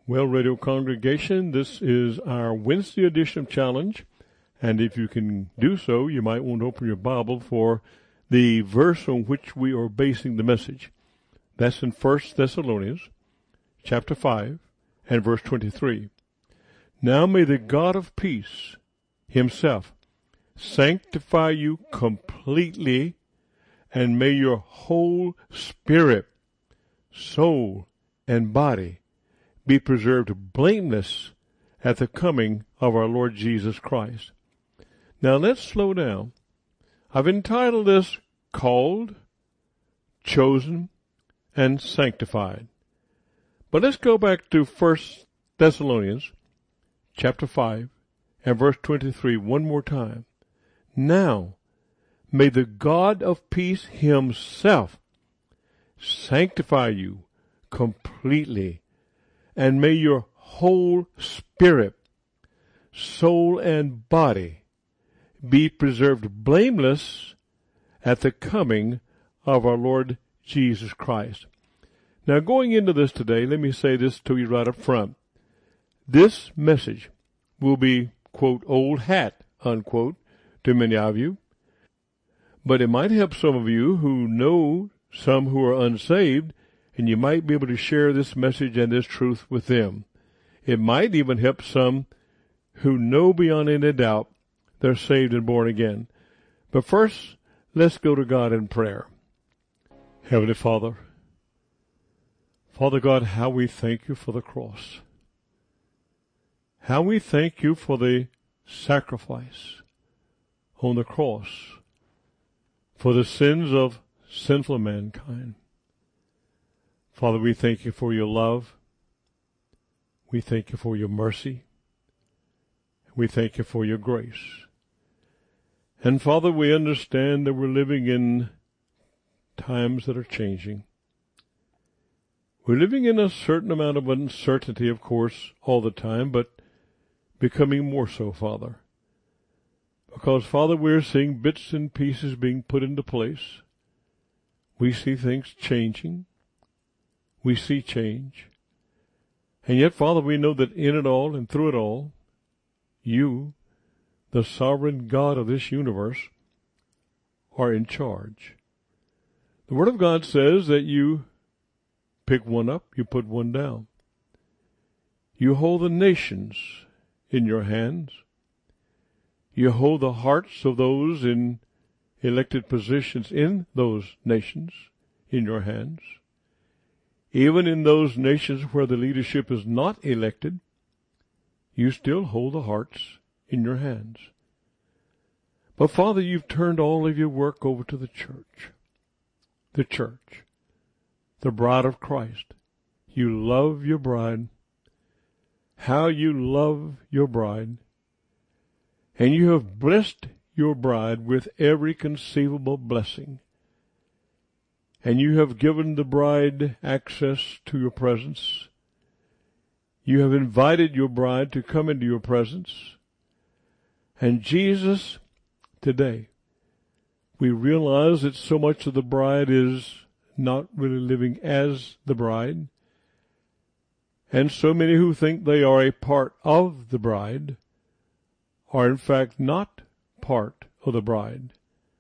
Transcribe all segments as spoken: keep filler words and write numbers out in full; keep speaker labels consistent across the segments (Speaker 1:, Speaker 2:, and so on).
Speaker 1: Well, radio congregation, this is our Wednesday edition of Challenge, and if you can do so, you might want to open your Bible for the verse on which we are basing the message. That's in First Thessalonians chapter five and verse twenty-three. Now may the God of peace himself sanctify you completely, and may your whole spirit, soul, and body be preserved blameless at the coming of our Lord Jesus Christ. Now let's slow down. I've entitled this Called, Chosen, and Sanctified. But let's go back to First Thessalonians chapter five and verse twenty-three one more time. Now may the God of peace himself sanctify you completely, and may your whole spirit, soul, and body be preserved blameless at the coming of our Lord Jesus Christ. Now, going into this today, let me say this to you right up front. This message will be, quote, old hat, unquote, to many of you. But it might help some of you who know some who are unsaved, and you might be able to share this message and this truth with them. It might even help some who know beyond any doubt they're saved and born again. But first, let's go to God in prayer. Heavenly Father, Father God, how we thank you for the cross. How we thank you for the sacrifice on the cross for the sins of sinful mankind. Father, we thank you for your love. We thank you for your mercy. We thank you for your grace. And Father, we understand that we're living in times that are changing. We're living in a certain amount of uncertainty, of course, all the time, but becoming more so, Father. Because, Father, we're seeing bits and pieces being put into place. We see things changing. We see change. And yet, Father, we know that in it all and through it all, you, the sovereign God of this universe, are in charge. The Word of God says that you pick one up, you put one down. You hold the nations in your hands. You hold the hearts of those in elected positions in those nations in your hands. Even in those nations where the leadership is not elected, you still hold the hearts in your hands. But Father, you've turned all of your work over to the church. The church. The bride of Christ. You love your bride. How you love your bride. And you have blessed your bride with every conceivable blessing. And you have given the bride access to your presence. You have invited your bride to come into your presence. And Jesus, today, we realize that so much of the bride is not really living as the bride. And so many who think they are a part of the bride are in fact not part of the bride.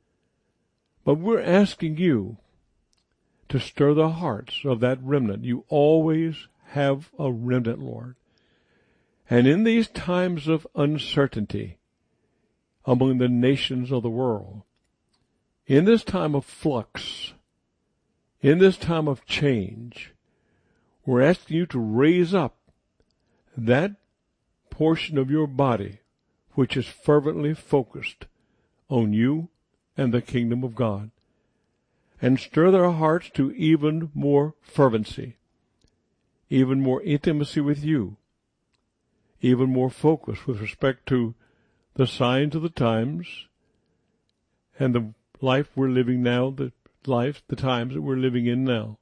Speaker 1: But we're asking you to stir the hearts of that remnant. You always have a remnant, Lord. And in these times of uncertainty among the nations of the world, in this time of flux, in this time of change, we're asking you to raise up that portion of your body which is fervently focused on you and the kingdom of God, and stir their hearts to even more fervency, even more intimacy with you, even more focus with respect to the signs of the times and the life we're living now, the life, the times that we're living in now.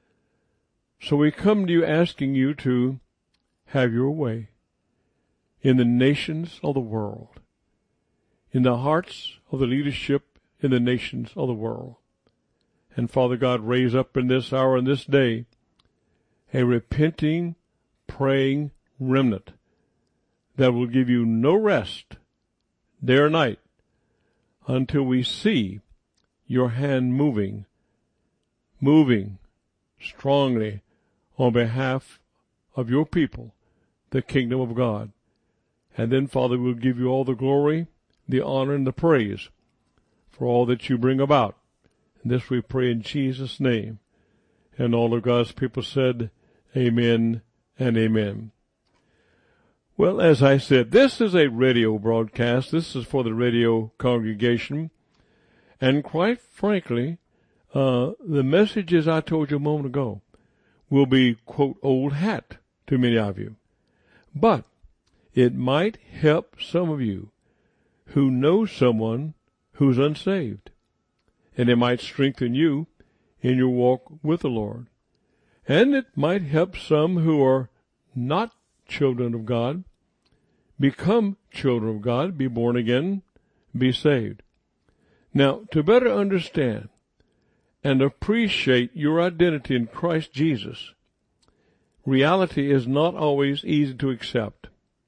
Speaker 1: So we come to you asking you to have your way in the nations of the world, in the hearts of the leadership in the nations of the world. And Father God, raise up in this hour and this day a repenting, praying remnant that will give you no rest day or night until we see your hand moving, moving strongly on behalf of your people, the kingdom of God. And then, Father, we'll give you all the glory, the honor, and the praise for all that you bring about. And this we pray in Jesus' name. And all of God's people said, amen and amen. Well, as I said, this is a radio broadcast. This is for the radio congregation. And quite frankly, uh, the messages I told you a moment ago will be, quote, old hat to many of you. But it might help some of you who know someone who's unsaved. And it might strengthen you in your walk with the Lord. And it might help some who are not children of God become children of God, be born again, be saved. Now, to better understand and appreciate your identity in Christ Jesus, reality is not always easy to accept.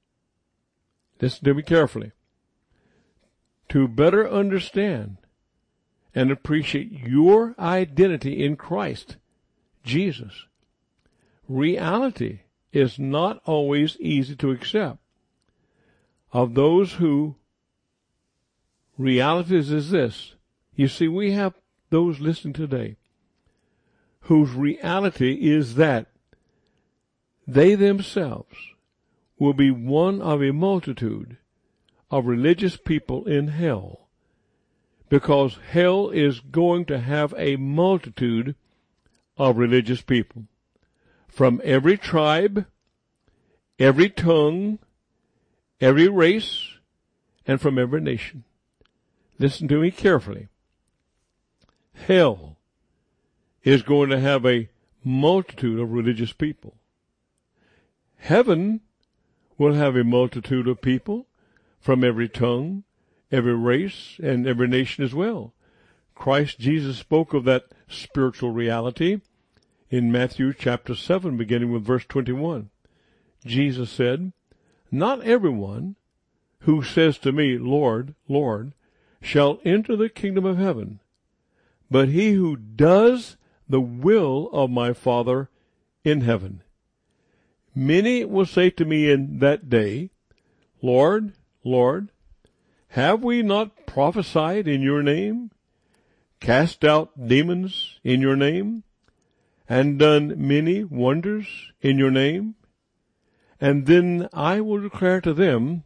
Speaker 1: Listen to me carefully. To better understand and appreciate your identity in Christ Jesus, reality is not always easy to accept. Of those who, realities is this. You see, we have those listening today whose reality is that they themselves will be one of a multitude of religious people in hell, because hell is going to have a multitude of religious people from every tribe, every tongue, every race, and from every nation. Listen to me carefully. Hell is going to have a multitude of religious people. Heaven will have a multitude of people from every tongue, every race, and every nation as well. Christ Jesus spoke of that spiritual reality in Matthew chapter seven, beginning with verse twenty-one. Jesus said, "Not everyone who says to me, Lord, Lord, shall enter the kingdom of heaven, but he who does the will of my Father in heaven. Many will say to me in that day, Lord, Lord, have we not prophesied in your name, cast out demons in your name, and done many wonders in your name? And then I will declare to them,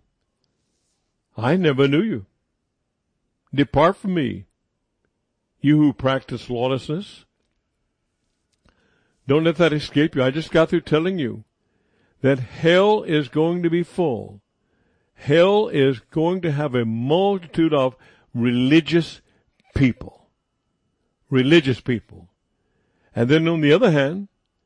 Speaker 1: I never knew you. Depart from me, you who practice lawlessness." Don't let that escape you. I just got through telling you that hell is going to be full. Hell is going to have a multitude of religious people. Religious people. And then on the other hand,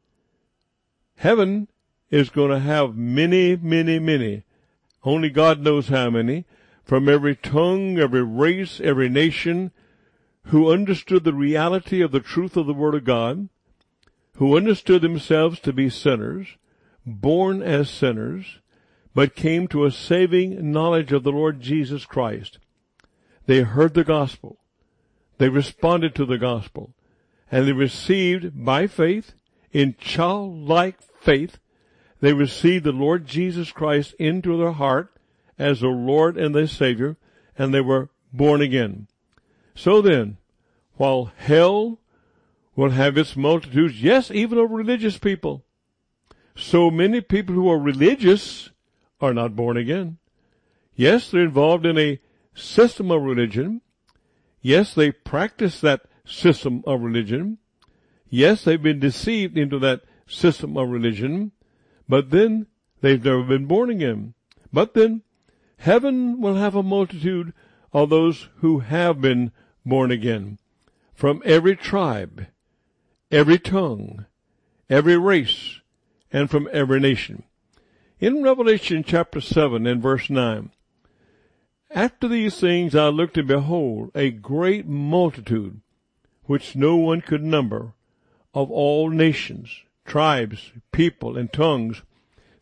Speaker 1: heaven is going to have many, many, many, only God knows how many, from every tongue, every race, every nation, who understood the reality of the truth of the Word of God, who understood themselves to be sinners, born as sinners, but came to a saving knowledge of the Lord Jesus Christ. They heard the gospel. They responded to the gospel. And they received by faith, in childlike faith, they received the Lord Jesus Christ into their heart as their Lord and their Savior, and they were born again. So then, while hell will have its multitudes, yes, even of religious people, so many people who are religious are not born again. Yes, they're involved in a system of religion. Yes, they practice that system of religion. Yes, they've been deceived into that system of religion, but then they've never been born again. But then heaven will have a multitude of those who have been born again, from every tribe, every tongue, every race, and from every nation. In Revelation chapter seven and verse nine, after these things I looked, and behold, a great multitude, which no one could number, of all nations, tribes, people, and tongues,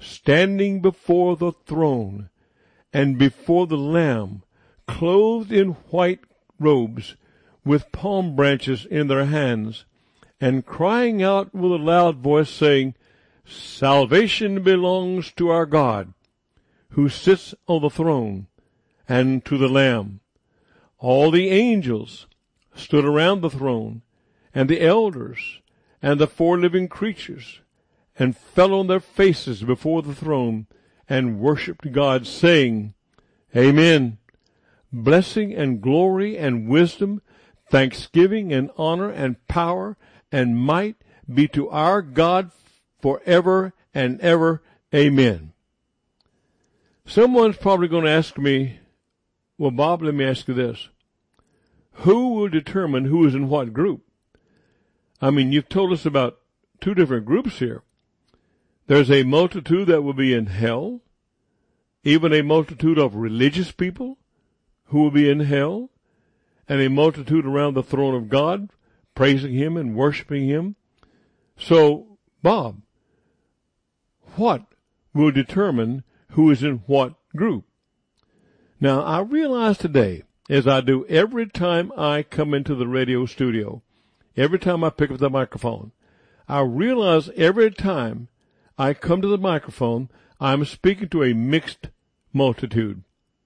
Speaker 1: standing before the throne and before the Lamb, clothed in white robes, with palm branches in their hands, and crying out with a loud voice, saying, Salvation belongs to our God, who sits on the throne, and to the Lamb. All the angels stood around the throne, and the elders, and the four living creatures, and fell on their faces before the throne, and worshipped God, saying, Amen. Blessing and glory and wisdom, thanksgiving and honor and power and might be to our God forever and ever. Amen. Someone's probably going to ask me, well, Bob, let me ask you this. Who will determine who is in what group? I mean, you've told us about two different groups here. There's a multitude that will be in hell, even a multitude of religious people who will be in hell, and a multitude around the throne of God, praising Him and worshiping Him. So, Bob, what will determine who is in what group? Now, I realize today, as I do every time I come into the radio studio, every time I pick up the microphone, I realize every time I come to the microphone, I'm speaking to a mixed multitude.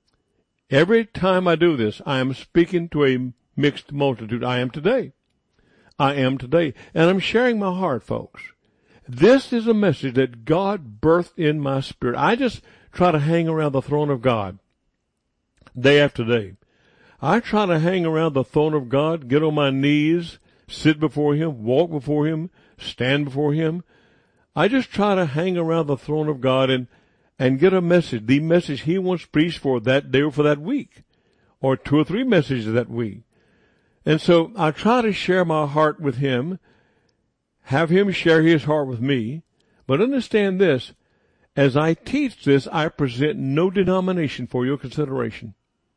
Speaker 1: Every time I do this, I am speaking to a mixed multitude. I am today. I am today. And I'm sharing my heart, folks. This is a message that God birthed in my spirit. I just try to hang around the throne of God day after day. I try to hang around the throne of God, get on my knees, sit before Him, walk before Him, stand before Him. I just try to hang around the throne of God and, and get a message, the message He wants preached for that day or for that week, or two or three messages that week. And so I try to share my heart with Him, have Him share His heart with me, but understand this, as I teach this, I present no denomination for your consideration.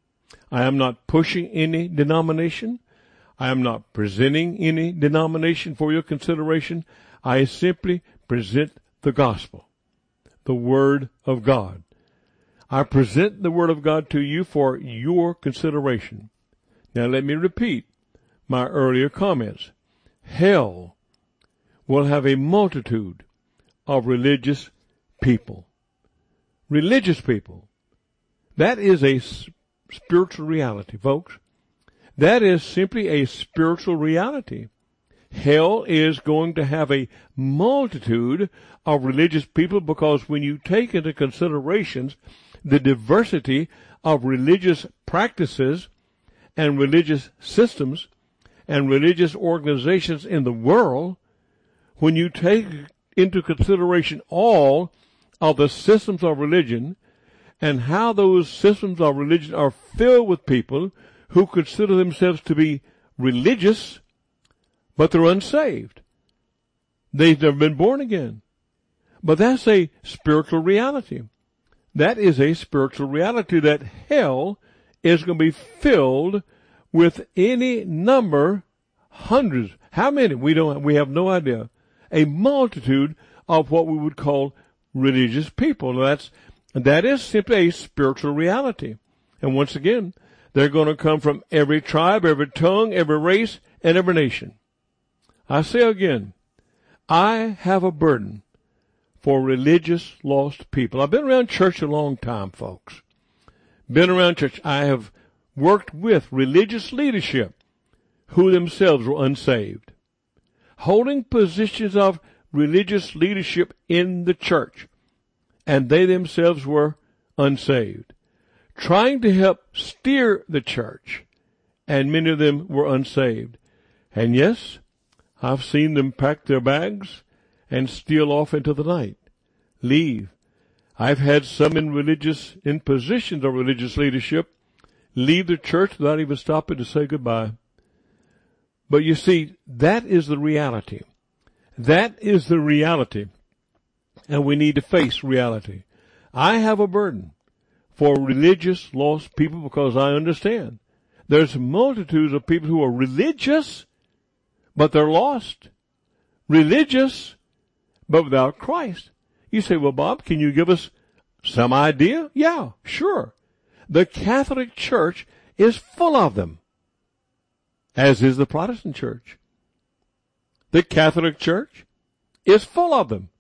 Speaker 1: I am not pushing any denomination. I am not presenting any denomination for your consideration. I simply present the gospel, the Word of God. I present the Word of God to you for your consideration. Now let me repeat my earlier comments. Hell will have a multitude of religious people. Religious people. That is a spiritual reality, folks. That is simply a spiritual reality. Hell is going to have a multitude of religious people because when you take into considerations the diversity of religious practices and religious systems and religious organizations in the world, when you take into consideration all of the systems of religion and how those systems of religion are filled with people who consider themselves to be religious, but they're unsaved. They've never been born again. But that's a spiritual reality. That is a spiritual reality that hell is going to be filled with any number, hundreds, how many? We don't, we have no idea. A multitude of what we would call religious people. Now that's, that is simply a spiritual reality. And once again, they're going to come from every tribe, every tongue, every race, and every nation. I say again, I have a burden for religious lost people. I've been around church a long time, folks. Been around church. I have worked with religious leadership who themselves were unsaved, holding positions of religious leadership in the church, and they themselves were unsaved, trying to help steer the church, and many of them were unsaved. And yes, I've seen them pack their bags and steal off into the night, leave. I've had some in religious, in positions of religious leadership, leave the church without even stopping to say goodbye. But you see, that is the reality. That is the reality. And we need to face reality. I have a burden for religious lost people because I understand there's multitudes of people who are religious, but they're lost. Religious, but without Christ. You say, well, Bob, can you give us some idea? Yeah, sure. The Catholic Church is full of them, as is the Protestant Church. The Catholic Church is full of them,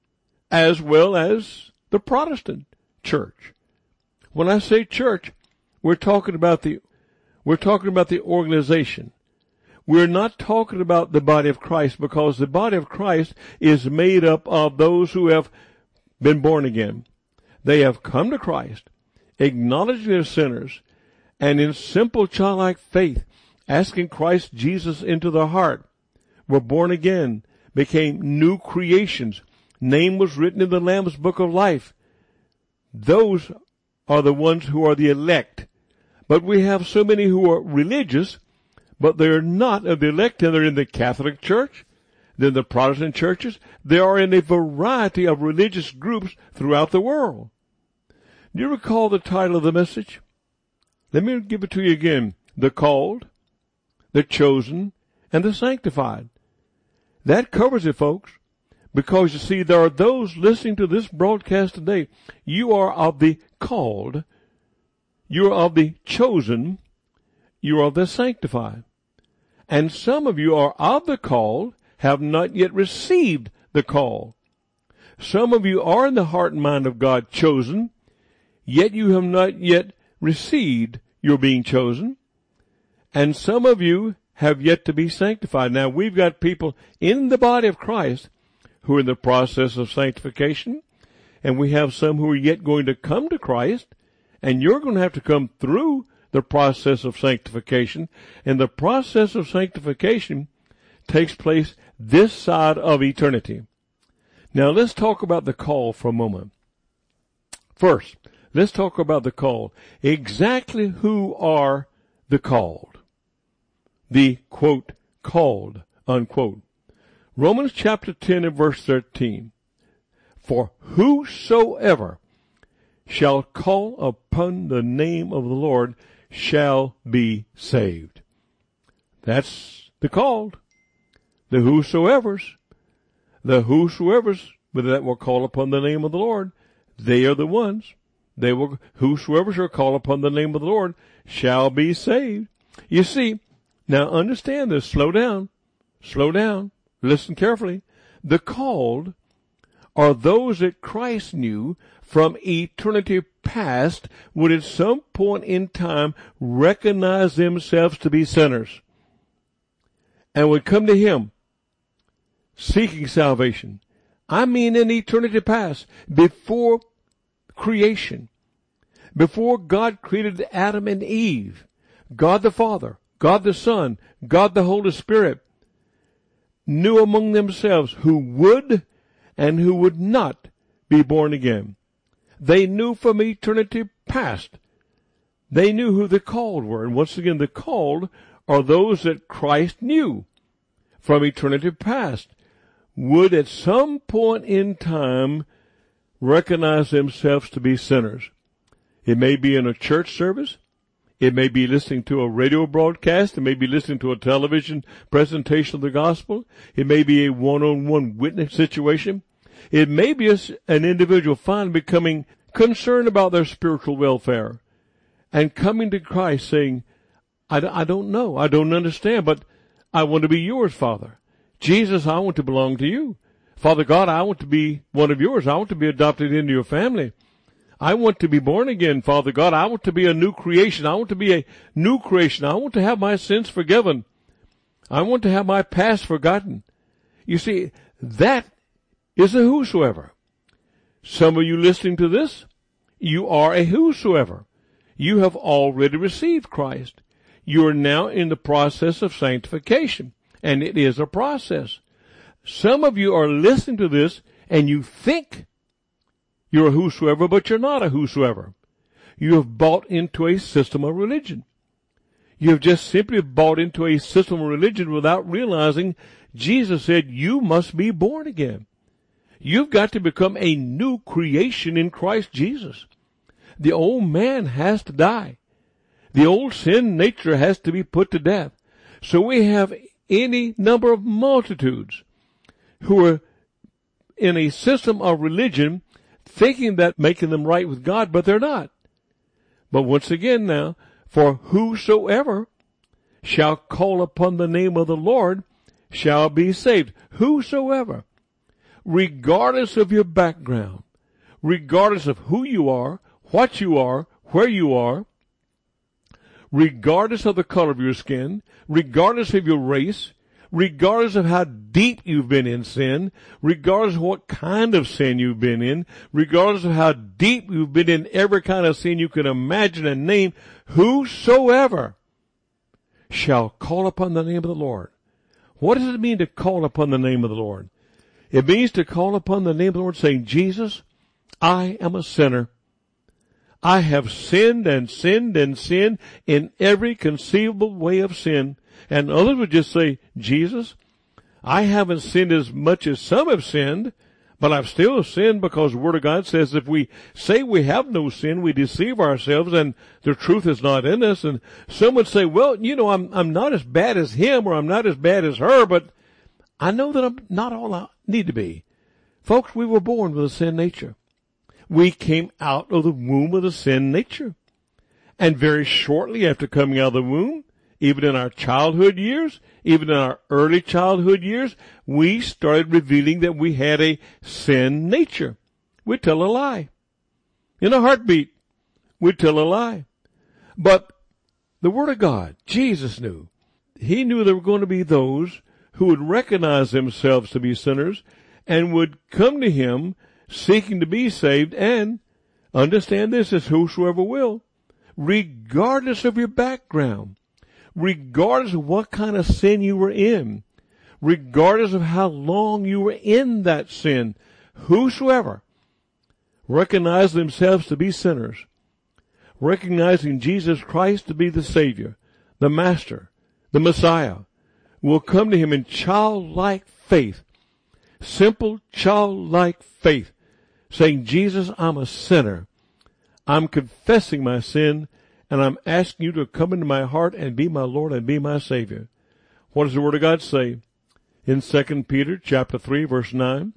Speaker 1: as well as the Protestant Church. When I say church, we're talking about the, we're talking about the organization. We're not talking about the body of Christ, because the body of Christ is made up of those who have been born again. They have come to Christ, acknowledging their sinners, and in simple childlike faith, asking Christ Jesus into their heart, were born again, became new creations. Name was written in the Lamb's Book of Life. Those are the ones who are the elect. But we have so many who are religious, but they're not of the elect, and they're in the Catholic Church, they're in the Protestant churches. They are in a variety of religious groups throughout the world. Do you recall the title of the message? Let me give it to you again. The called, the chosen, and the sanctified. That covers it, folks. Because, you see, there are those listening to this broadcast today. You are of the called. You are of the chosen. You are of the sanctified. And some of you are of the called, have not yet received the call. Some of you are in the heart and mind of God chosen, yet you have not yet received your being chosen. And some of you have yet to be sanctified. Now, we've got people in the body of Christ who are in the process of sanctification, and we have some who are yet going to come to Christ, and you're going to have to come through the process of sanctification, and the process of sanctification takes place this side of eternity. Now, let's talk about the call for a moment. First, let's talk about the called. Exactly who are the called? The, quote, called, unquote. Romans chapter ten and verse thirteen. For whosoever shall call upon the name of the Lord shall be saved. That's the called. The whosoevers. The whosoevers that will call upon the name of the Lord, they are the ones. They will, whosoever shall call upon the name of the Lord shall be saved. You see, now understand this. Slow down. Slow down. Listen carefully. The called are those that Christ knew from eternity past would at some point in time recognize themselves to be sinners and would come to Him seeking salvation. I mean in eternity past, before creation, before God created Adam and Eve, God the Father, God the Son, God the Holy Spirit knew among themselves who would and who would not be born again. They knew from eternity past. They knew who the called were. And once again, the called are those that Christ knew from eternity past, would at some point in time recognize themselves to be sinners. It may be in a church service. It may be listening to a radio broadcast. It may be listening to a television presentation of the gospel. It may be a one-on-one witness situation. It may be a, an individual finally becoming concerned about their spiritual welfare and coming to Christ saying, I, I don't know, I don't understand, but I want to be yours, Father. Jesus, I want to belong to you. Father God, I want to be one of yours. I want to be adopted into your family. I want to be born again, Father God. I want to be a new creation. I want to be a new creation. I want to have my sins forgiven. I want to have my past forgotten. You see, that is a whosoever. Some of you listening to this, you are a whosoever. You have already received Christ. You are now in the process of sanctification, and it is a process. Some of you are listening to this, and you think you're a whosoever, but you're not a whosoever. You have bought into a system of religion. You have just simply bought into a system of religion without realizing Jesus said you must be born again. You've got to become a new creation in Christ Jesus. The old man has to die. The old sin nature has to be put to death. So we have any number of multitudes who are in a system of religion, thinking that making them right with God, but they're not. But once again now, for whosoever shall call upon the name of the Lord shall be saved. Whosoever, regardless of your background, regardless of who you are, what you are, where you are, regardless of the color of your skin, regardless of your race, regardless of how deep you've been in sin, regardless of what kind of sin you've been in, regardless of how deep you've been in every kind of sin you can imagine and name, whosoever shall call upon the name of the Lord. What does it mean to call upon the name of the Lord? It means to call upon the name of the Lord saying, Jesus, I am a sinner. I have sinned and sinned and sinned in every conceivable way of sin. And others would just say, Jesus, I haven't sinned as much as some have sinned, but I've still sinned, because the Word of God says if we say we have no sin, we deceive ourselves and the truth is not in us. And some would say, well, you know, I'm, I'm not as bad as him, or I'm not as bad as her, but I know that I'm not all I need to be. Folks, we were born with a sin nature. We came out of the womb with a sin nature. And very shortly after coming out of the womb, even in our childhood years, even in our early childhood years, we started revealing that we had a sin nature. We'd tell a lie. In a heartbeat, we'd tell a lie. But the Word of God, Jesus knew. He knew there were going to be those who would recognize themselves to be sinners and would come to Him seeking to be saved. And understand this, as whosoever will, regardless of your background, regardless of what kind of sin you were in, regardless of how long you were in that sin, whosoever recognize themselves to be sinners, recognizing Jesus Christ to be the Savior, the Master, the Messiah, will come to Him in childlike faith, simple childlike faith, saying, Jesus, I'm a sinner. I'm confessing my sin, and I'm asking you to come into my heart and be my Lord and be my Savior. What does the Word of God say? In Second Peter chapter three, verse nine,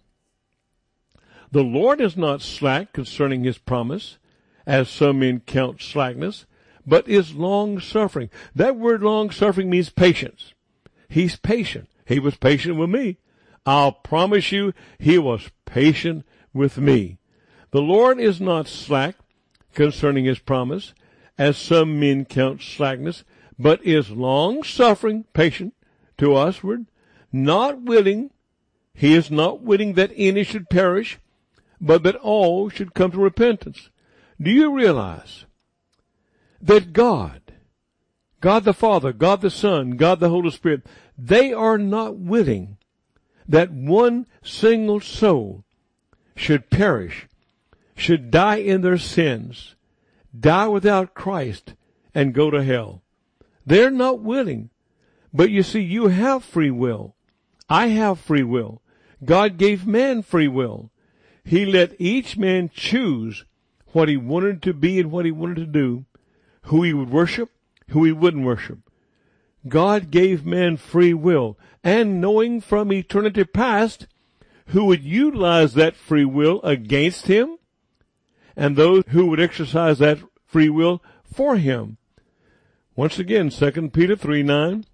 Speaker 1: the Lord is not slack concerning His promise, as some men count slackness, but is long-suffering. That word long-suffering means patience. He's patient. He was patient with me. I'll promise you, He was patient with me. The Lord is not slack concerning His promise, as some men count slackness, but is long-suffering, patient to usward, not willing, He is not willing that any should perish, but that all should come to repentance. Do you realize that God, God the Father, God the Son, God the Holy Spirit, they are not willing that one single soul should perish, should die in their sins, die without Christ, and go to hell. They're not willing. But you see, you have free will. I have free will. God gave man free will. He let each man choose what he wanted to be and what he wanted to do, who he would worship, who he wouldn't worship. God gave man free will, and knowing from eternity past who would utilize that free will against him, and those who would exercise that free will for him. Once again, Second Peter three nine,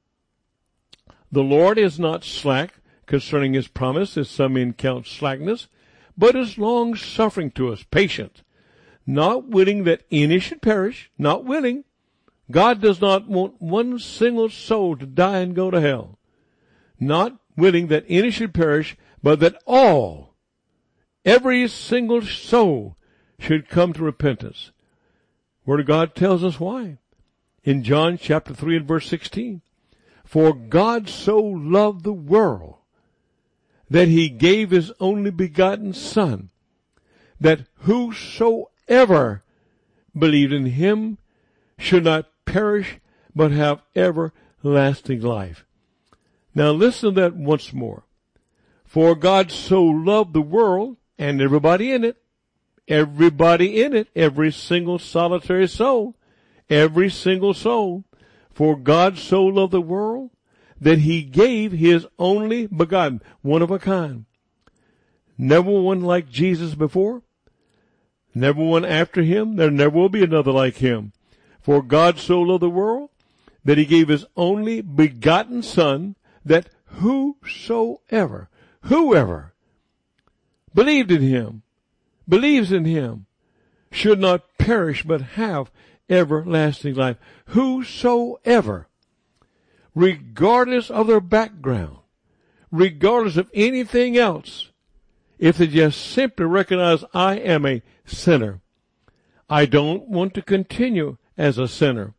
Speaker 1: the Lord is not slack concerning His promise, as some men count slackness, but is long-suffering to us, patient, not willing that any should perish, not willing. God does not want one single soul to die and go to hell. Not willing that any should perish, but that all, every single soul, should come to repentance. Word of God tells us why. In John chapter three and verse sixteen, for God so loved the world that He gave His only begotten Son, that whosoever believed in Him should not perish, but have everlasting life. Now listen to that once more. For God so loved the world, and everybody in it, everybody in it, every single solitary soul, every single soul, for God so loved the world that He gave His only begotten, one of a kind. Never one like Jesus before. Never one after him. There never will be another like him. For God so loved the world that he gave his only begotten Son, that whosoever, whoever believed in him, believes in him, should not perish but have everlasting life. Whosoever, regardless of their background, regardless of anything else, if they just simply recognize, I am a sinner, I don't want to continue as a sinner.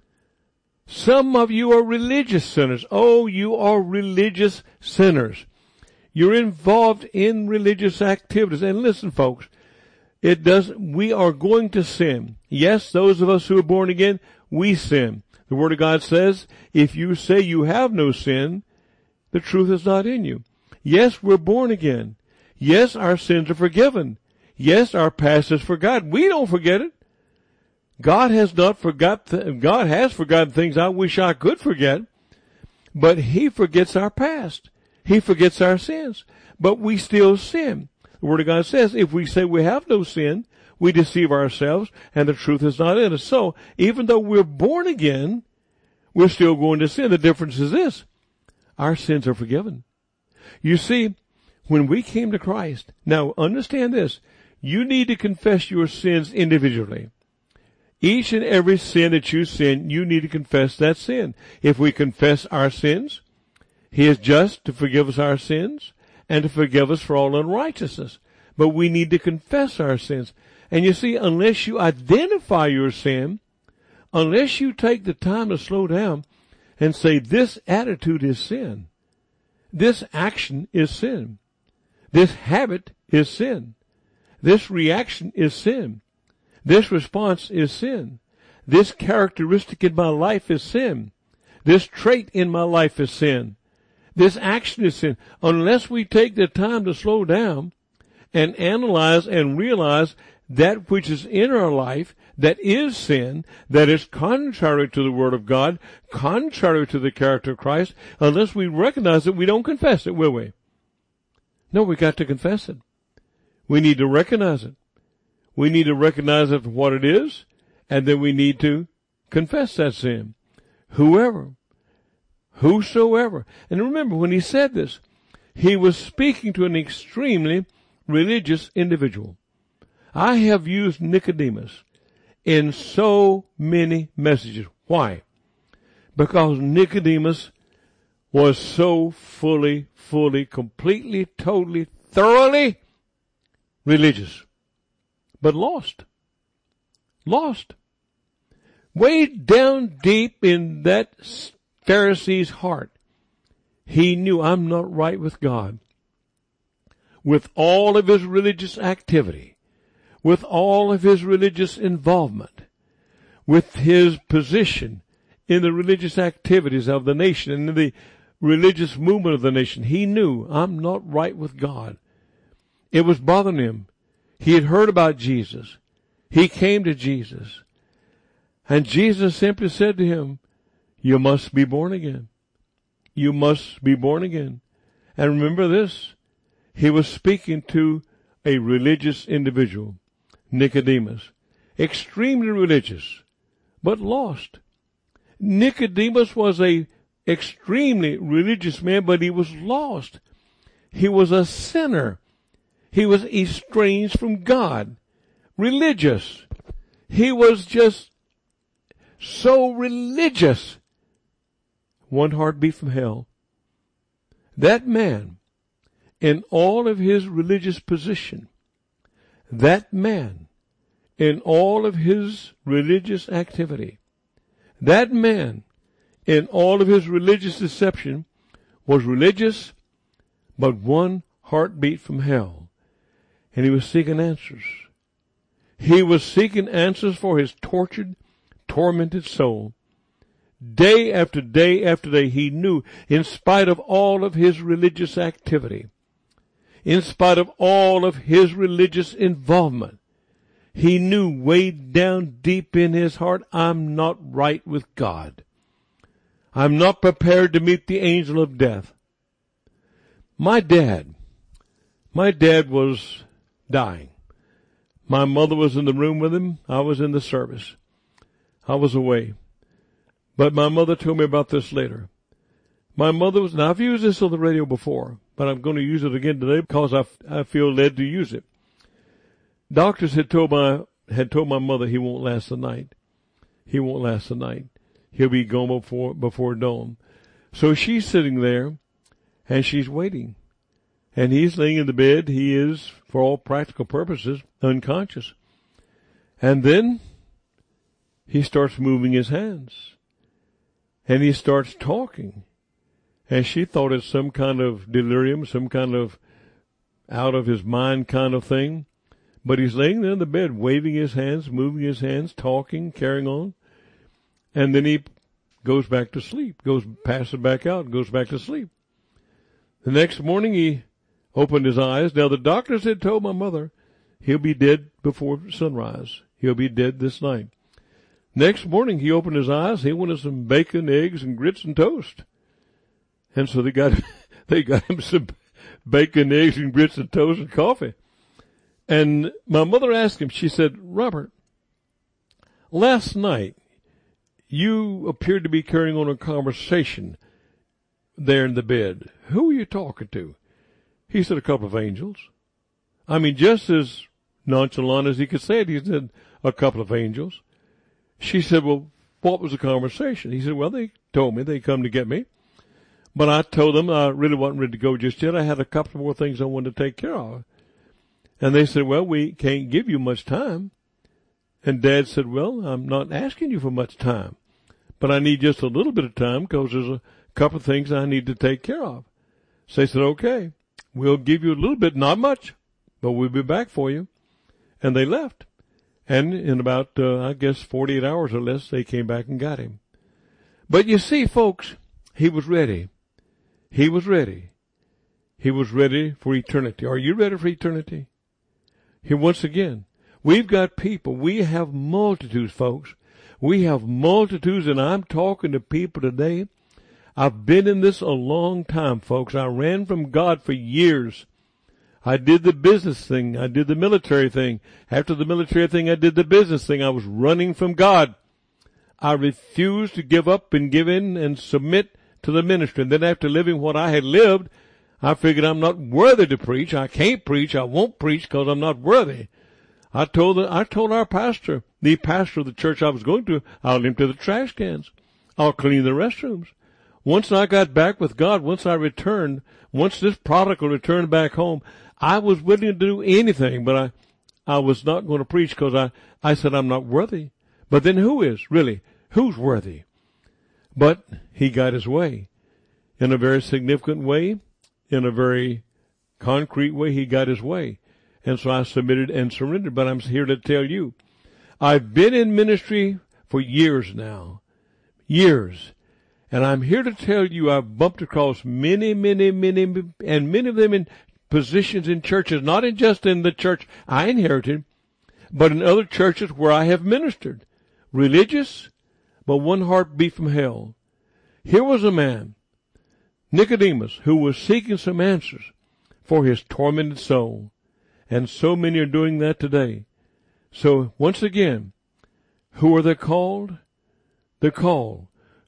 Speaker 1: Some of you are religious sinners. Oh, you are religious sinners. You're involved in religious activities. And listen, folks, it does, we are going to sin. Yes, those of us who are born again, we sin. The Word of God says, if you say you have no sin, the truth is not in you. Yes, we're born again. Yes, our sins are forgiven. Yes, our past is forgotten. We don't forget it. God has not forgot, th- God has forgotten things I wish I could forget, but he forgets our past. He forgets our sins, but we still sin. The Word of God says, if we say we have no sin, we deceive ourselves and the truth is not in us. So, even though we're born again, we're still going to sin. The difference is this: our sins are forgiven. You see, when we came to Christ, now understand this, you need to confess your sins individually. Each and every sin that you sin, you need to confess that sin. If we confess our sins, he is just to forgive us our sins and to forgive us for all unrighteousness. But we need to confess our sins. And you see, unless you identify your sin, unless you take the time to slow down and say, this attitude is sin, this action is sin, this habit is sin, this reaction is sin, this response is sin, this characteristic in my life is sin, this trait in my life is sin, this action is sin. Unless we take the time to slow down and analyze and realize that which is in our life that is sin, that is contrary to the Word of God, contrary to the character of Christ, unless we recognize it, we don't confess it, will we? No, we got to confess it. We need to recognize it. We need to recognize it for what it is, and then we need to confess that sin. Whoever, whosoever. And remember, when he said this, he was speaking to an extremely religious individual. I have used Nicodemus in so many messages. Why? Because Nicodemus was so fully, fully, completely, totally, thoroughly religious, but lost. Lost. Way down deep in that Pharisee's heart, he knew, I'm not right with God. With all of his religious activity, with all of his religious involvement, with his position in the religious activities of the nation and in the religious movement of the nation, he knew, I'm not right with God. It was bothering him. He had heard about Jesus. He came to Jesus. And Jesus simply said to him, you must be born again. You must be born again. And remember this, he was speaking to a religious individual, Nicodemus, extremely religious, but lost. Nicodemus was a extremely religious man, but he was lost. He was a sinner. He was estranged from God, religious. He was just so religious. One heartbeat from hell. That man, in all of his religious position, that man, in all of his religious activity, that man, in all of his religious deception, was religious, but one heartbeat from hell. And he was seeking answers. He was seeking answers for his tortured, tormented soul. Day after day after day, he knew, in spite of all of his religious activity, in spite of all of his religious involvement, he knew way down deep in his heart, I'm not right with God. I'm not prepared to meet the angel of death. My dad, My dad was dying. My mother was in the room with him. I was in the service. I was away. But my mother told me about this later. My mother was, now I've used this on the radio before, but I'm going to use it again today because I, I feel led to use it. Doctors had told my, had told my mother he won't last the night. He won't last the night. He'll be gone before, before dawn. So she's sitting there and she's waiting. And he's laying in the bed. He is, for all practical purposes, unconscious. And then he starts moving his hands. And he starts talking. And she thought it's some kind of delirium, some kind of out of his mind kind of thing. But he's laying there in the bed, waving his hands, moving his hands, talking, carrying on. And then he goes back to sleep, goes, passes back out, and goes back to sleep. The next morning he opened his eyes. Now the doctors had told my mother he'll be dead before sunrise. He'll be dead this night. Next morning he opened his eyes. He wanted some bacon, eggs, and grits and toast. And so they got, they got him some bacon, eggs, and grits and toast and coffee. And my mother asked him, she said, Robert, last night you appeared to be carrying on a conversation there in the bed. Who were you talking to? He said, a couple of angels. I mean, just as nonchalant as he could say it, he said, a couple of angels. She said, well, what was the conversation? He said, well, they told me they'd come to get me. But I told them I really wasn't ready to go just yet. I had a couple more things I wanted to take care of. And they said, well, we can't give you much time. And Dad said, well, I'm not asking you for much time, but I need just a little bit of time because there's a couple of things I need to take care of. So they said, okay, we'll give you a little bit, not much, but we'll be back for you. And they left. And in about, uh, I guess, forty-eight hours or less, they came back and got him. But you see, folks, he was ready. He was ready. He was ready for eternity. Are you ready for eternity? Here, once again, we've got people. We have multitudes, folks. We have multitudes, and I'm talking to people today. I've been in this a long time, folks. I ran from God for years. I did the business thing. I did the military thing. After the military thing, I did the business thing. I was running from God. I refused to give up and give in and submit to the ministry. And then after living what I had lived, I figured I'm not worthy to preach. I can't preach. I won't preach because I'm not worthy. I told the, I told our pastor, the pastor of the church I was going to, I'll empty the trash cans. I'll clean the restrooms. Once I got back with God, once I returned, once this prodigal returned back home, I was willing to do anything, but I, I was not going to preach because I, I said I'm not worthy. But then who is, really? Who's worthy? But he got his way. In a very significant way, in a very concrete way, he got his way. And so I submitted and surrendered. But I'm here to tell you, I've been in ministry for years now. Years. And I'm here to tell you I've bumped across many, many, many, and many of them in positions in churches, not in just in the church I inherited, but in other churches where I have ministered. Religious, but one heartbeat from hell. Here was a man, Nicodemus, who was seeking some answers for his tormented soul. And so many are doing that today. So once again, who are they called? They're called,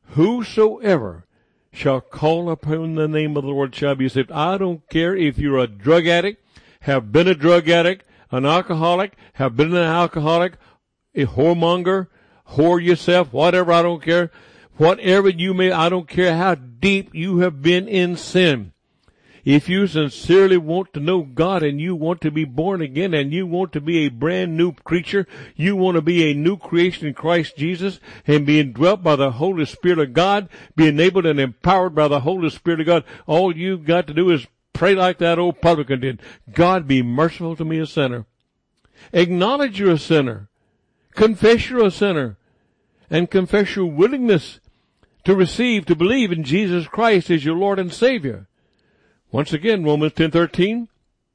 Speaker 1: whosoever shall call upon the name of the Lord shall be saved. I don't care if you're a drug addict, have been a drug addict, an alcoholic, have been an alcoholic, a whoremonger, whore yourself, whatever, I don't care. Whatever you may, I don't care how deep you have been in sin. If you sincerely want to know God and you want to be born again and you want to be a brand new creature, you want to be a new creation in Christ Jesus and be indwelt by the Holy Spirit of God, be enabled and empowered by the Holy Spirit of God, all you've got to do is pray like that old publican did. God, be merciful to me, a sinner. Acknowledge you're a sinner. Confess you're a sinner. And confess your willingness to receive, to believe in Jesus Christ as your Lord and Savior. Once again, Romans ten thirteen.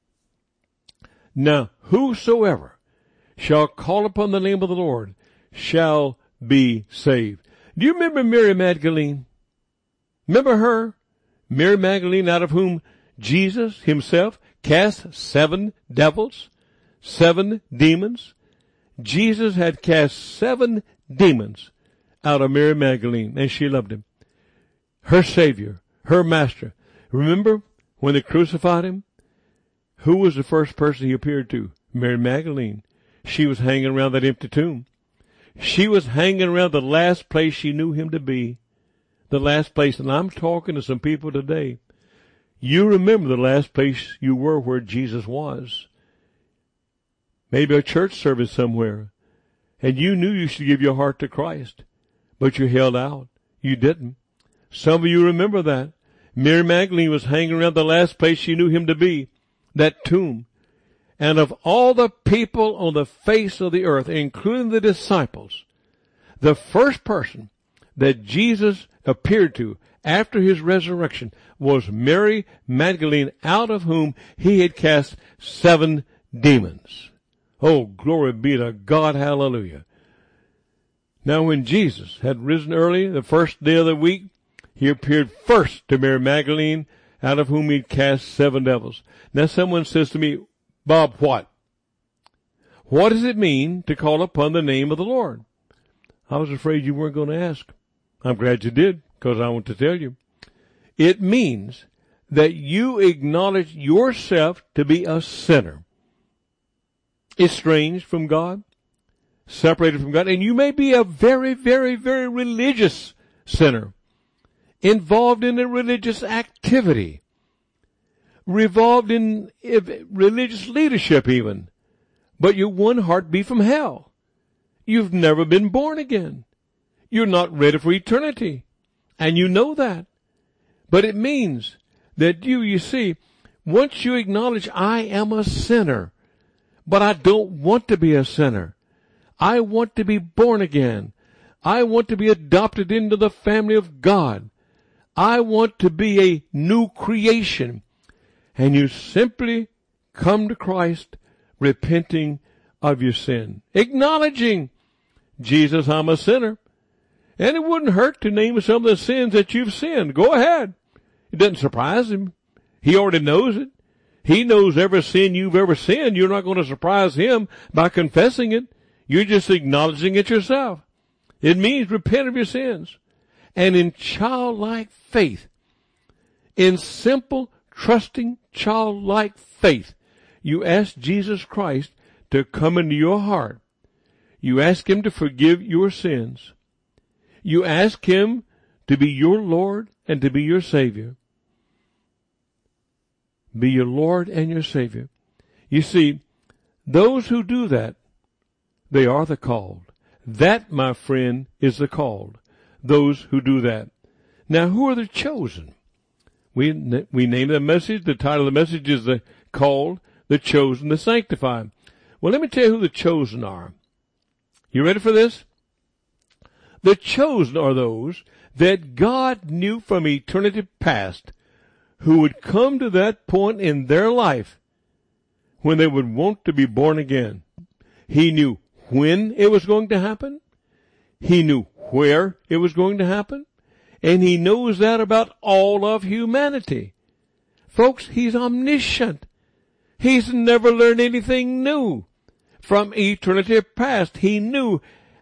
Speaker 1: Now, whosoever shall call upon the name of the Lord shall be saved. Do you remember Mary Magdalene? Remember her? Mary Magdalene, out of whom Jesus himself cast seven devils, seven demons. Jesus had cast seven demons out of Mary Magdalene, and she loved him. Her Savior, her Master. Remember when they crucified him? Who was the first person he appeared to? Mary Magdalene. She was hanging around that empty tomb. She was hanging around the last place she knew him to be. The last place. And I'm talking to some people today. You remember the last place you were where Jesus was. Maybe a church service somewhere. And you knew you should give your heart to Christ. But you held out. You didn't. Some of you remember that. Mary Magdalene was hanging around the last place she knew him to be. That tomb. And of all the people on the face of the earth, including the disciples, the first person that Jesus appeared to after his resurrection was Mary Magdalene, out of whom he had cast seven demons. Oh, glory be to God, hallelujah. Now when Jesus had risen early, the first day of the week, he appeared first to Mary Magdalene, out of whom he had cast seven devils. Now someone says to me, Bob, what? What does it mean to call upon the name of the Lord? I was afraid you weren't going to ask. I'm glad you did, because I want to tell you. It means that you acknowledge yourself to be a sinner, estranged from God, separated from God, and you may be a very, very, very religious sinner, involved in a religious activity, revolved in religious leadership even, but you're one heartbeat from hell. You've never been born again. You're not ready for eternity, and you know that. But it means that you, you see, once you acknowledge, I am a sinner, but I don't want to be a sinner. I want to be born again. I want to be adopted into the family of God. I want to be a new creation. And you simply come to Christ repenting of your sin, acknowledging, Jesus, I'm a sinner. And it wouldn't hurt to name some of the sins that you've sinned. Go ahead. It doesn't surprise him. He already knows it. He knows every sin you've ever sinned. You're not going to surprise him by confessing it. You're just acknowledging it yourself. It means repent of your sins. And in childlike faith, in simple, trusting, childlike faith, you ask Jesus Christ to come into your heart. You ask him to forgive your sins. You ask him to be your Lord and to be your Savior. Be your Lord and your Savior. You see, those who do that, they are the called. That, my friend, is the called. Those who do that. Now, who are the chosen? We, we name the message, the title of the message is the called, the chosen, the sanctified. Well, let me tell you who the chosen are. You ready for this? The chosen are those that God knew from eternity past who would come to that point in their life when they would want to be born again. He knew when it was going to happen. He knew where it was going to happen. And he knows that about all of humanity. Folks, he's omniscient. He's never learned anything new. From eternity past, he knew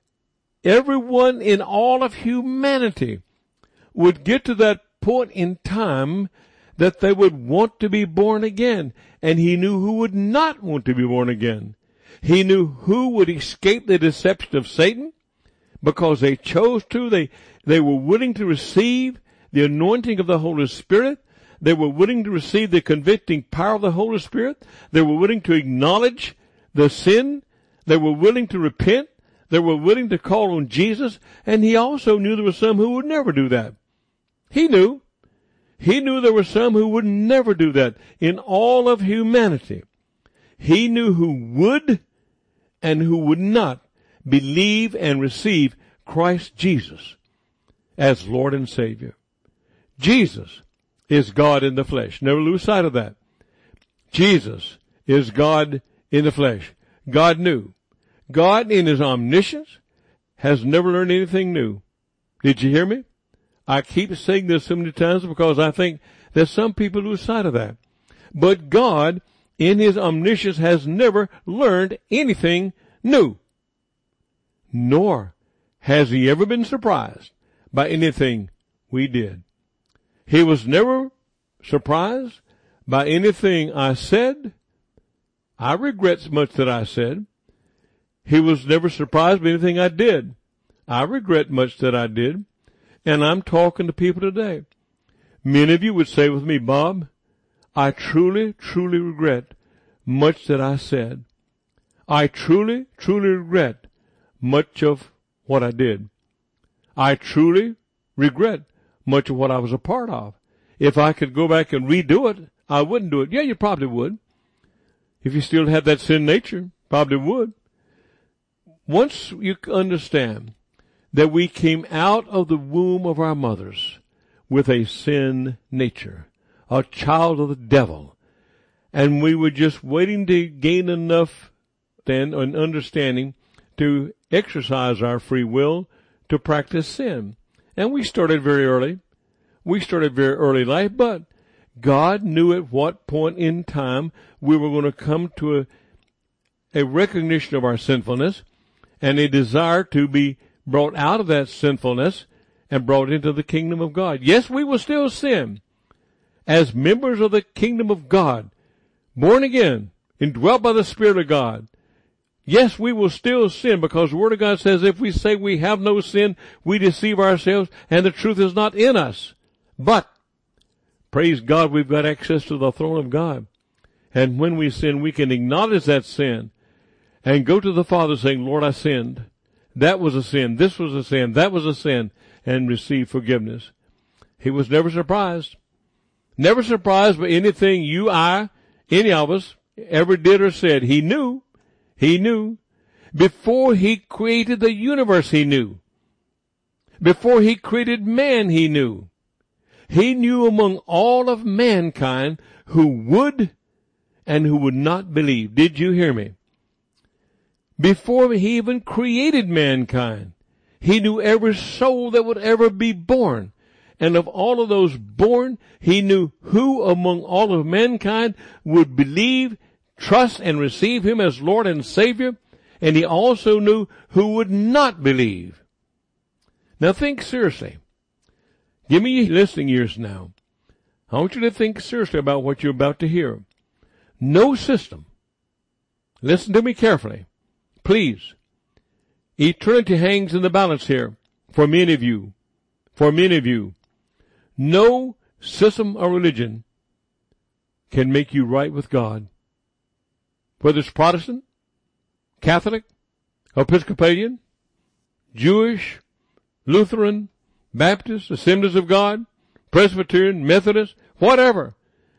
Speaker 1: everyone in all of humanity would get to that point in time that they would want to be born again. And he knew who would not want to be born again. He knew who would escape the deception of Satan because they chose to. They, they were willing to receive the anointing of the Holy Spirit. They were willing to receive the convicting power of the Holy Spirit. They were willing to acknowledge the sin. They were willing to repent. They were willing to call on Jesus. And he also knew there were some who would never do that. He knew. He knew there were some who would never do that in all of humanity. He knew who would and who would not believe and receive Christ Jesus as Lord and Savior. Jesus is God in the flesh. Never lose sight of that. Jesus is God in the flesh. God knew. God in his omniscience has never learned anything new. Did you hear me? I keep saying this so many times because I think that some people lose sight of that. But God, in his omniscience, has never learned anything new. Nor has he ever been surprised by anything we did. He was never surprised by anything I said. I regret much that I said. He was never surprised by anything I did. I regret much that I did. And I'm talking to people today. Many of you would say with me, Bob, I truly, truly regret much that I said. I truly, truly regret much of what I did. I truly regret much of what I was a part of. If I could go back and redo it, I wouldn't do it. Yeah, you probably would. If you still had that sin nature, probably would. Once you understand that we came out of the womb of our mothers with a sin nature, a child of the devil, and we were just waiting to gain enough then an understanding to exercise our free will to practice sin. And we started very early. We started very early life, but God knew at what point in time we were going to come to a, a recognition of our sinfulness and a desire to be brought out of that sinfulness and brought into the kingdom of God. Yes, we will still sin. As members of the kingdom of God, born again, indwelt by the Spirit of God, yes, we will still sin because the Word of God says if we say we have no sin, we deceive ourselves and the truth is not in us. But, praise God, we've got access to the throne of God. And when we sin, we can acknowledge that sin and go to the Father saying, Lord, I sinned. That was a sin. This was a sin. That was a sin. And receive forgiveness. He was never surprised. Never surprised by anything you, I, any of us ever did or said. He knew. He knew. Before he created the universe, he knew. Before he created man, he knew. He knew among all of mankind who would and who would not believe. Did you hear me? Before he even created mankind, he knew every soul that would ever be born. And of all of those born, he knew who among all of mankind would believe, trust, and receive him as Lord and Savior. And he also knew who would not believe. Now think seriously. Give me your listening ears now. I want you to think seriously about what you're about to hear. No system. Listen to me carefully. Please. Eternity hangs in the balance here for many of you. For many of you. No system or religion can make you right with God. Whether it's Protestant, Catholic, Episcopalian, Jewish, Lutheran, Baptist, Assemblies of God, Presbyterian, Methodist, whatever.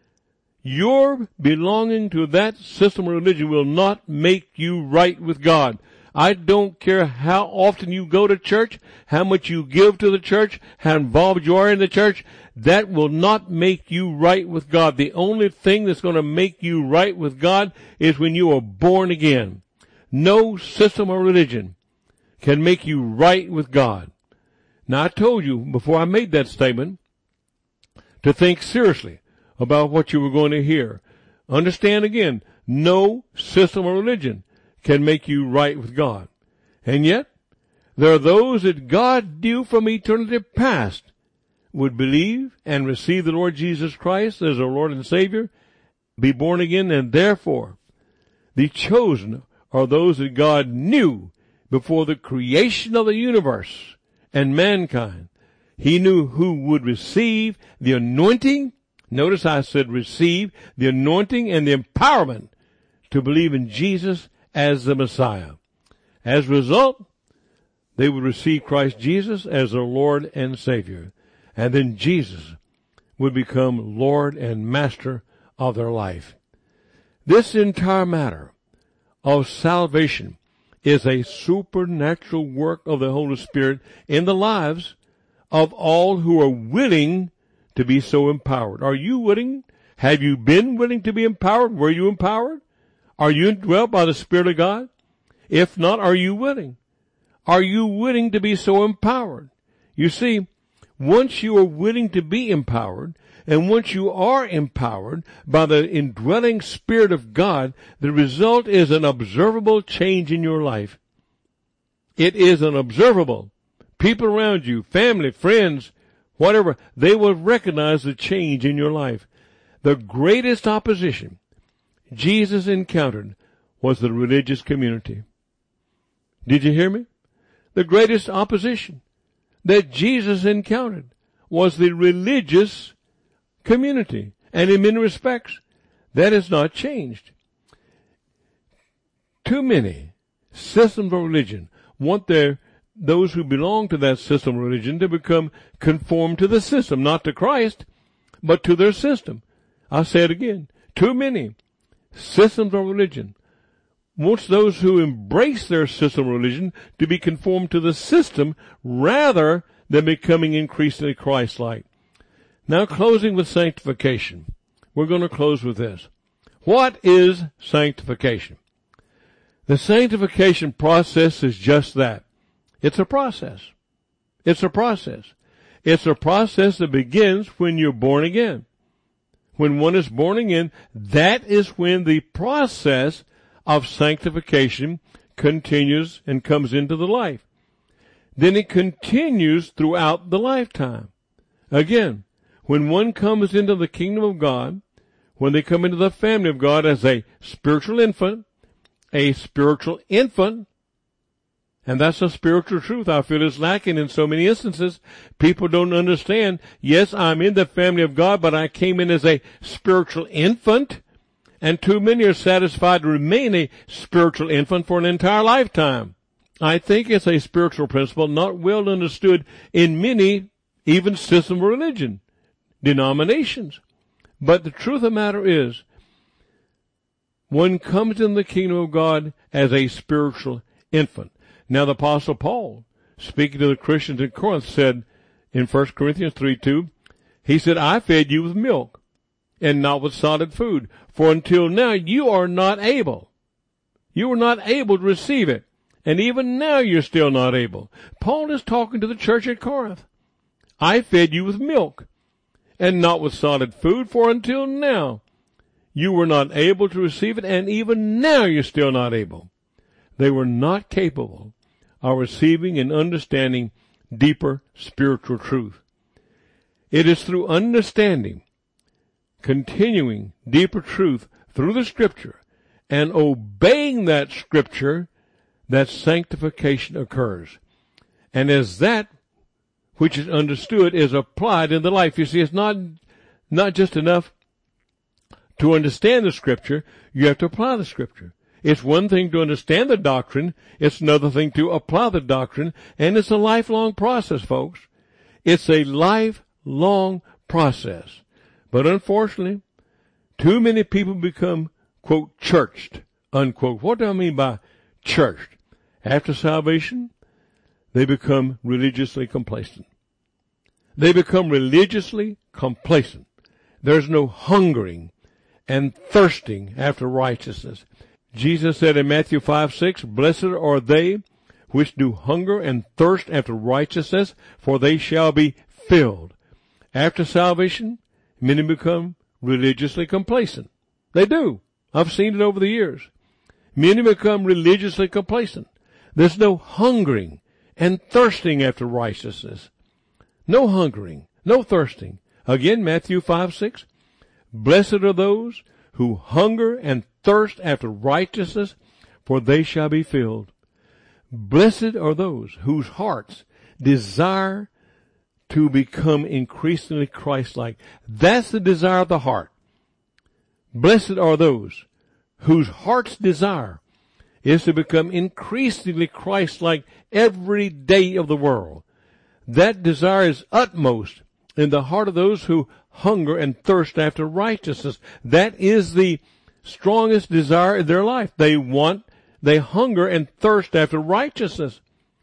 Speaker 1: Your belonging to that system of religion will not make you right with God. I don't care how often you go to church, how much you give to the church, how involved you are in the church. That will not make you right with God. The only thing that's going to make you right with God is when you are born again. No system of religion can make you right with God. Now, I told you before I made that statement to think seriously about what you were going to hear. Understand again, no system of religion can make you right with God. And yet, there are those that God knew from eternity past would believe and receive the Lord Jesus Christ as their Lord and Savior, be born again, and therefore the chosen are those that God knew before the creation of the universe and mankind. He knew who would receive the anointing. Notice I said receive the anointing and the empowerment to believe in Jesus as the Messiah. As a result, they would receive Christ Jesus as their Lord and Savior. And then Jesus would become Lord and Master of their life. This entire matter of salvation is a supernatural work of the Holy Spirit in the lives of all who are willing to be so empowered. Are you willing? Have you been willing to be empowered? Were you empowered? Are you indwelt by the Spirit of God? If not, are you willing? Are you willing to be so empowered? You see, once you are willing to be empowered, And once you are empowered by the indwelling Spirit of God, the result is an observable change in your life. It is an observable. People around you, family, friends, whatever, they will recognize the change in your life. The greatest opposition Jesus encountered was the religious community. Did you hear me? The greatest opposition that Jesus encountered was the religious community. And in many respects, that has not changed. Too many systems of religion want their, those who belong to that system of religion to become conformed to the system, not to Christ, but to their system. I'll say it again. Too many systems of religion wants those who embrace their system of religion to be conformed to the system rather than becoming increasingly Christ-like. Now, closing with sanctification. We're going to close with this. What is sanctification? The sanctification process is just that. It's a process. It's a process. It's a process that begins when you're born again. When one is born again, that is when the process of sanctification continues and comes into the life. Then it continues throughout the lifetime. Again, when one comes into the kingdom of God, when they come into the family of God as a spiritual infant, a spiritual infant, and that's a spiritual truth I feel is lacking in so many instances. People don't understand, yes, I'm in the family of God, but I came in as a spiritual infant, and too many are satisfied to remain a spiritual infant for an entire lifetime. I think it's a spiritual principle not well understood in many, even systems of religion, denominations. But the truth of the matter is, one comes in the kingdom of God as a spiritual infant. Now the Apostle Paul, speaking to the Christians in Corinth, said in First Corinthians three two, he said, I fed you with milk and not with solid food, for until now you are not able. You were not able to receive it, and even now you're still not able. Paul is talking to the church at Corinth. I fed you with milk and not with solid food, for until now you were not able to receive it, and even now you're still not able. They were not capable of receiving and understanding deeper spiritual truth. It is through understanding, continuing deeper truth through the Scripture, and obeying that Scripture that sanctification occurs. And as that which is understood is applied in the life. You see, it's not, not just enough to understand the Scripture, you have to apply the Scripture. It's one thing to understand the doctrine, it's another thing to apply the doctrine, and it's a lifelong process, folks. It's a lifelong process. But unfortunately, too many people become, quote, churched, unquote. What do I mean by churched? After salvation, they become religiously complacent. They become religiously complacent. There's no hungering and thirsting after righteousness. Jesus said in Matthew five six, Blessed are they which do hunger and thirst after righteousness, for they shall be filled. After salvation, many become religiously complacent. They do. I've seen it over the years. Many become religiously complacent. There's no hungering and thirsting after righteousness. No hungering, no thirsting. Again, Matthew five six, Blessed are those who hunger and thirst after righteousness, for they shall be filled. Blessed are those whose hearts desire to become increasingly Christ-like. That's the desire of the heart. Blessed are those whose heart's desire is to become increasingly Christ-like every day of the world. That desire is utmost in the heart of those who hunger and thirst after righteousness. That is the strongest desire in their life. They want, they hunger and thirst after righteousness.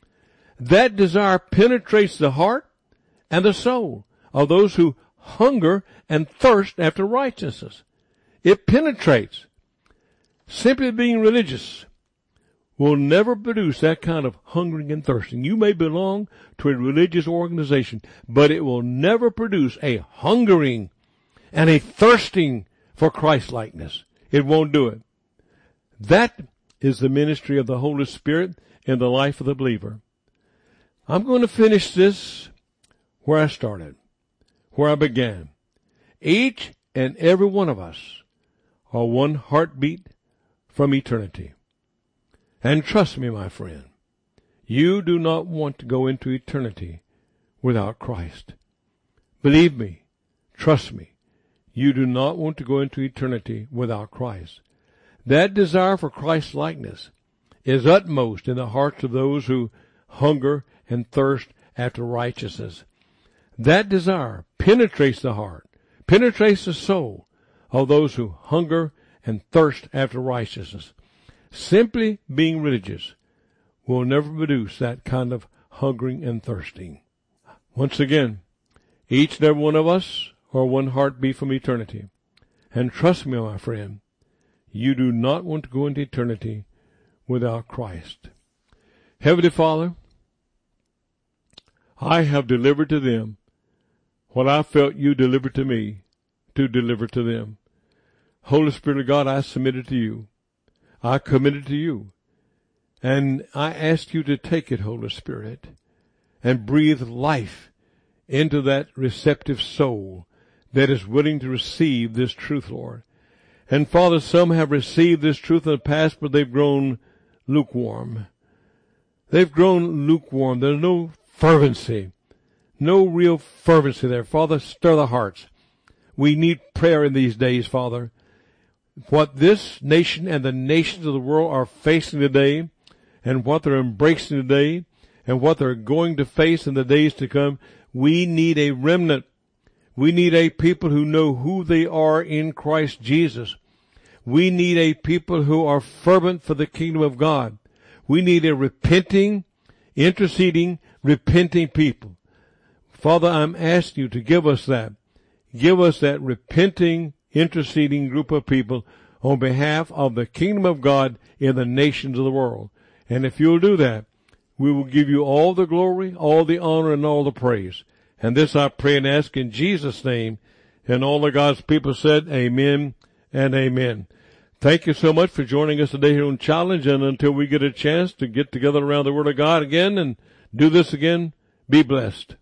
Speaker 1: That desire penetrates the heart and the soul of those who hunger and thirst after righteousness. It penetrates. Simply being religious will never produce that kind of hungering and thirsting. You may belong to a religious organization, but it will never produce a hungering and a thirsting for Christ-likeness. It won't do it. That is the ministry of the Holy Spirit in the life of the believer. I'm going to finish this where I started, where I began. Each and every one of us are one heartbeat from eternity. And trust me, my friend, you do not want to go into eternity without Christ. Believe me, trust me, you do not want to go into eternity without Christ. That desire for Christ's likeness is utmost in the hearts of those who hunger and thirst after righteousness. That desire penetrates the heart, penetrates the soul of those who hunger and thirst after righteousness. Simply being religious will never produce that kind of hungering and thirsting. Once again, each and every one of us are one heartbeat from eternity. And trust me, my friend, you do not want to go into eternity without Christ. Heavenly Father, I have delivered to them what I felt you delivered to me to deliver to them. Holy Spirit of God, I submit it to you. I commit it to you. And I ask you to take it, Holy Spirit, and breathe life into that receptive soul that is willing to receive this truth, Lord. And Father, some have received this truth in the past, but they've grown lukewarm. They've grown lukewarm. There's no fervency, no real fervency there. Father, stir the hearts. We need prayer in these days, Father. What this nation and the nations of the world are facing today, and what they're embracing today, and what they're going to face in the days to come, we need a remnant. We need a people who know who they are in Christ Jesus. We need a people who are fervent for the kingdom of God. We need a repenting, interceding, repenting people. Father, I'm asking you to give us that. Give us that repenting, interceding group of people on behalf of the kingdom of God in the nations of the world. And if you'll do that, we will give you all the glory, all the honor, and all the praise. And this I pray and ask in Jesus' name. And all of God's people said, amen and amen. Thank you so much for joining us today here on Challenge. And until we get a chance to get together around the Word of God again and do this again, be blessed.